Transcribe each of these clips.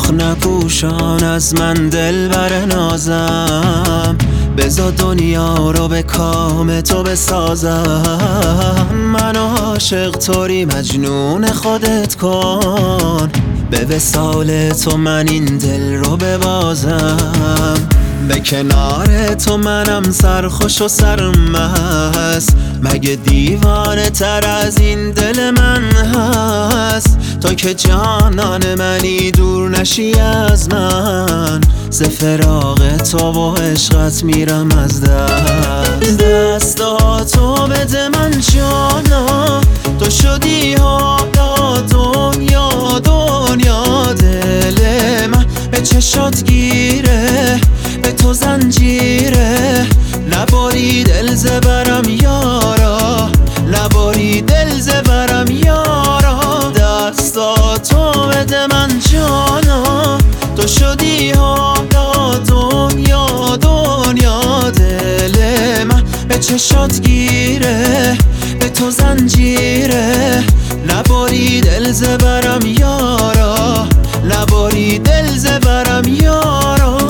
رخ نپوشان از من دلبر نازم، بذار دنیا رو به کام تو بسازم. منو عاشق طوری مجنون خودت کن، به وصال تو من این دل رو ببازم. به کنار تو منم سرخوش و سرمست، مگه دیوانه تر از این دل من هست؟ تا که جانان منی دور نشی از من، ز فراق تو و عشقت میرم از دست. دستاتو بده من جانا، تو شدی حالا دنیا دنیا. دل من به چشات گیره، به تو زنجیره، نباری دل زبرم یارا، نباری دل زبرم یارا. دستاتو بده من جانا، تو شدی حالا دنیا دنیا. دل من به چشات گیره، به تو زنجیره، نباری دل زبرم یارا، نباری دل زبرم یارا.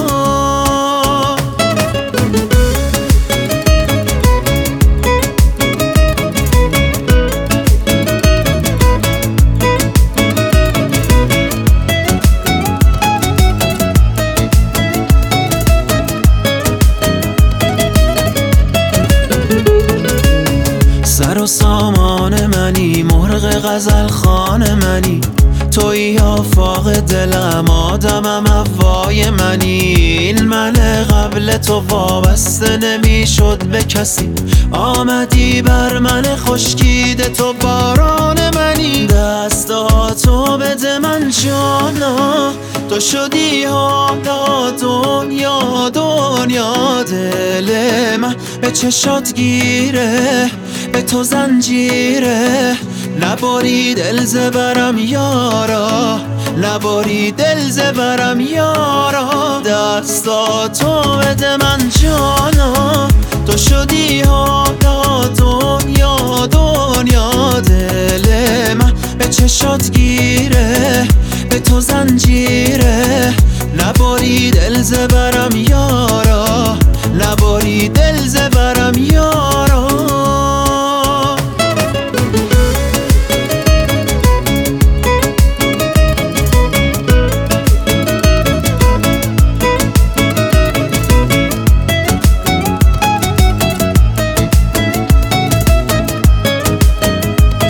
سر و سامان منی، مرغ غزل خان منی، توی آفاق دلم، آدمم هوای منی. این من قبل تو وابسته نمیشد به کسی، آمدی بر من خشکیده تو باران منی. دستاتو بده من جانا، تو شدی حالا دنیا دنیا. دل من به چشات گیره، به تو زنجیره، نباری دل زبرم یارا، نباری دل زبرم یارا. دستاتو بده من جانا، تو شدی حالا دنیا دنیا. دل من به چشات گیره، به تو زنجیره، نباری دل زبرم یارا، نباری دل زبرم یارا.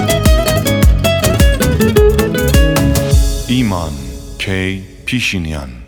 ایمان کی پیشینیان.